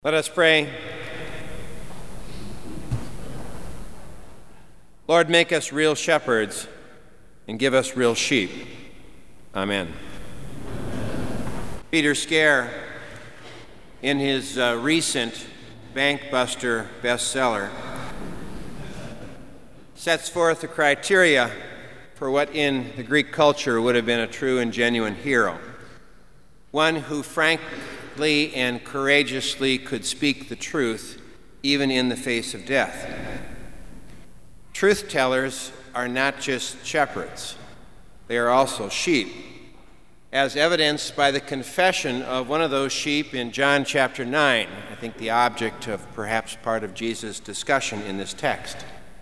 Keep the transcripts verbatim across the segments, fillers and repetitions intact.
Let us pray. Lord, make us real shepherds and give us real sheep. Amen. Peter Scaer, in his uh, recent Bankbuster bestseller, sets forth the criteria for what in the Greek culture would have been a true and genuine hero. One who frankly and courageously could speak the truth, even in the face of death. Truth tellers are not just shepherds, they are also sheep, as evidenced by the confession of one of those sheep in John chapter nine, I think the object of perhaps part of Jesus' discussion in this text.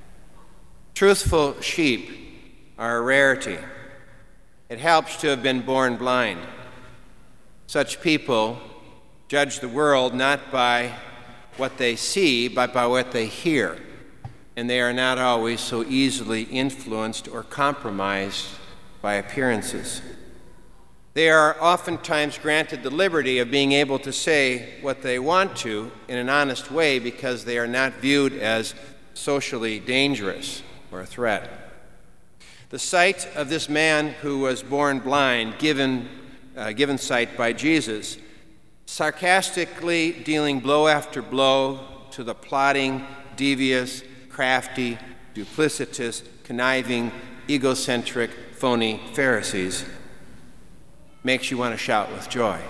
Truthful sheep are a rarity. It helps to have been born blind. Such people judge the world not by what they see, but by what they hear, and they are not always so easily influenced or compromised by appearances. They are oftentimes granted the liberty of being able to say what they want to in an honest way because they are not viewed as socially dangerous or a threat. The sight of this man who was born blind, given Uh, given sight by Jesus, sarcastically dealing blow after blow to the plotting, devious, crafty, duplicitous, conniving, egocentric, phony Pharisees, makes you want to shout with joy.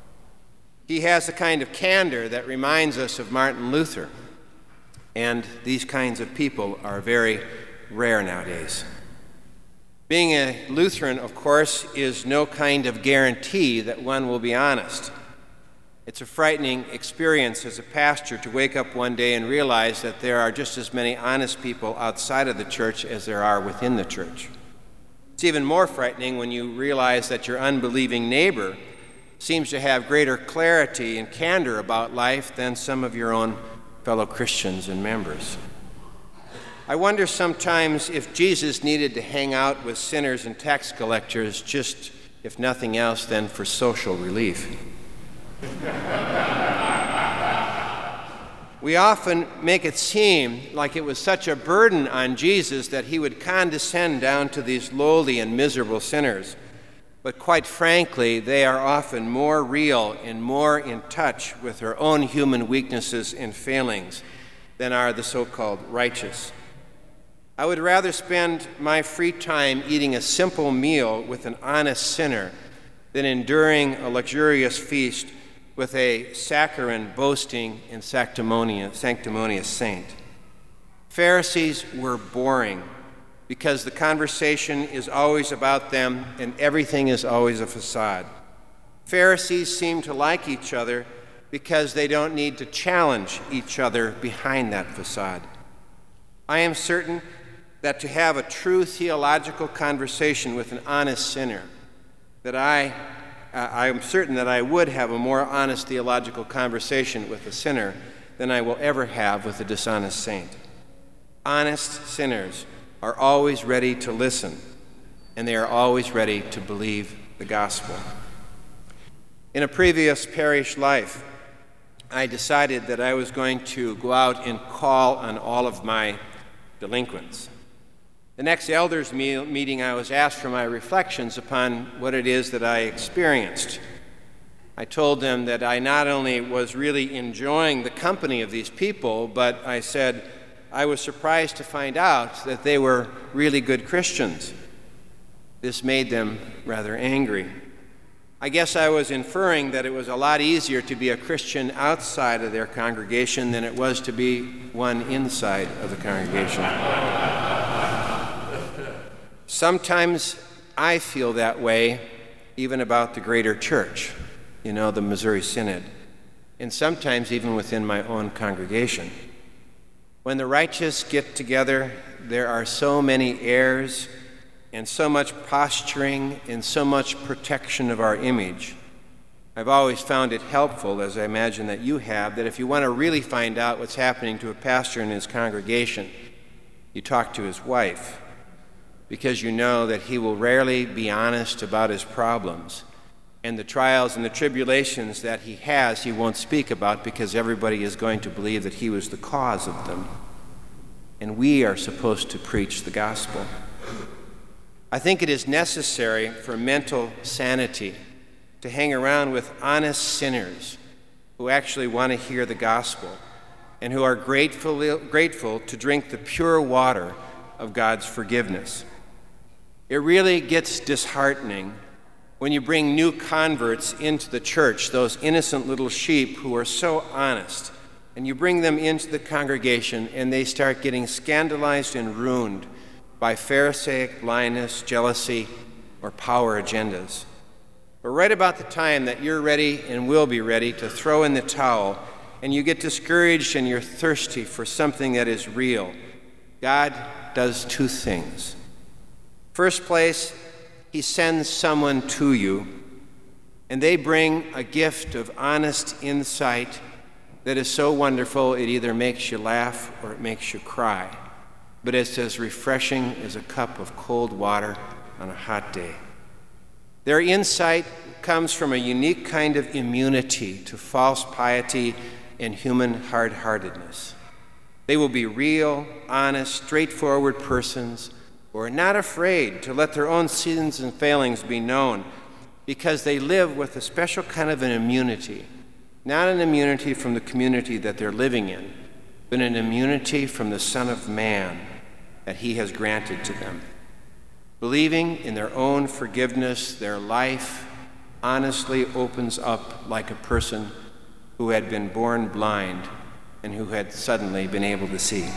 He has the kind of candor that reminds us of Martin Luther, and these kinds of people are very rare nowadays. Being a Lutheran, of course, is no kind of guarantee that one will be honest. It's a frightening experience as a pastor to wake up one day and realize that there are just as many honest people outside of the church as there are within the church. It's even more frightening when you realize that your unbelieving neighbor seems to have greater clarity and candor about life than some of your own fellow Christians and members. I wonder sometimes if Jesus needed to hang out with sinners and tax collectors just, if nothing else, then for social relief. We often make it seem like it was such a burden on Jesus that he would condescend down to these lowly and miserable sinners. But quite frankly, they are often more real and more in touch with their own human weaknesses and failings than are the so-called righteous. I would rather spend my free time eating a simple meal with an honest sinner than enduring a luxurious feast with a saccharine, boasting, and sanctimonious, sanctimonious saint. Pharisees were boring because the conversation is always about them and everything is always a facade. Pharisees seem to like each other because they don't need to challenge each other behind that facade. I am certain that to have a true theological conversation with an honest sinner, that I, uh, I am certain that I would have a more honest theological conversation with a sinner than I will ever have with a dishonest saint. Honest sinners are always ready to listen, and they are always ready to believe the gospel. In a previous parish life, I decided that I was going to go out and call on all of my delinquents. The next elders meeting, I was asked for my reflections upon what it is that I experienced. I told them that I not only was really enjoying the company of these people, but I said I was surprised to find out that they were really good Christians. This made them rather angry. I guess I was inferring that it was a lot easier to be a Christian outside of their congregation than it was to be one inside of the congregation. Sometimes I feel that way even about the greater church, you know, the Missouri Synod, and sometimes even within my own congregation. When the righteous get together, there are so many airs and so much posturing and so much protection of our image. I've always found it helpful, as I imagine that you have, that if you want to really find out what's happening to a pastor in his congregation, you talk to his wife, because you know that he will rarely be honest about his problems, And the trials and the tribulations that he has, he won't speak about because everybody is going to believe that he was the cause of them. And we are supposed to preach the gospel. I think it is necessary for mental sanity to hang around with honest sinners who actually want to hear the gospel and who are grateful, grateful to drink the pure water of God's forgiveness. It really gets disheartening when you bring new converts into the church, those innocent little sheep who are so honest, and you bring them into the congregation and they start getting scandalized and ruined by Pharisaic blindness, jealousy, or power agendas. But right about the time that you're ready and will be ready to throw in the towel, and you get discouraged and you're thirsty for something that is real, God does two things. First place, he sends someone to you, and they bring a gift of honest insight that is so wonderful it either makes you laugh or it makes you cry. But it's as refreshing as a cup of cold water on a hot day. Their insight comes from a unique kind of immunity to false piety and human hard-heartedness. They will be real, honest, straightforward persons who are not afraid to let their own sins and failings be known because they live with a special kind of an immunity, not an immunity from the community that they're living in, but an immunity from the Son of Man that he has granted to them. Believing in their own forgiveness, their life honestly opens up like a person who had been born blind and who had suddenly been able to see.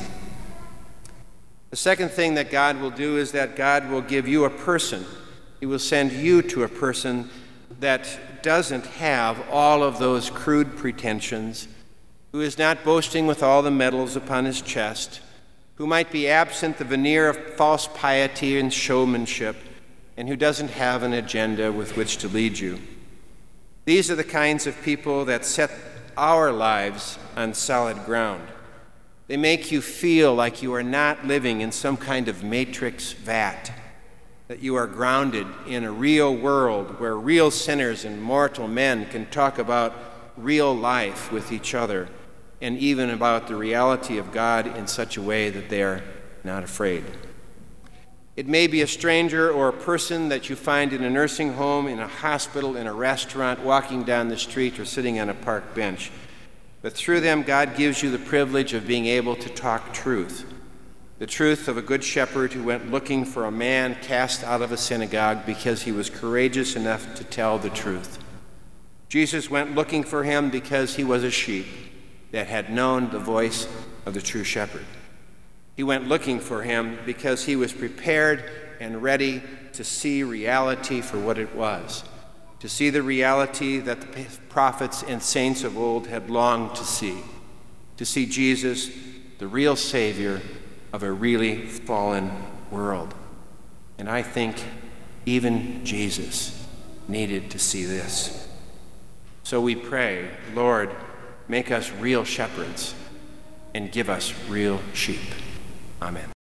The second thing that God will do is that God will give you a person. He will send you to a person that doesn't have all of those crude pretensions, who is not boasting with all the medals upon his chest, who might be absent the veneer of false piety and showmanship, and who doesn't have an agenda with which to lead you. These are the kinds of people that set our lives on solid ground. They make you feel like you are not living in some kind of matrix vat, that you are grounded in a real world where real sinners and mortal men can talk about real life with each other and even about the reality of God in such a way that they are not afraid. It may be a stranger or a person that you find in a nursing home, in a hospital, in a restaurant, walking down the street, or sitting on a park bench. But through them, God gives you the privilege of being able to talk truth. The truth of a good shepherd who went looking for a man cast out of a synagogue because he was courageous enough to tell the truth. Jesus went looking for him because he was a sheep that had known the voice of the true shepherd. He went looking for him because he was prepared and ready to see reality for what it was, to see the reality that the prophets and saints of old had longed to see, to see Jesus, the real Savior of a really fallen world. And I think even Jesus needed to see this. So we pray, Lord, make us real shepherds and give us real sheep. Amen.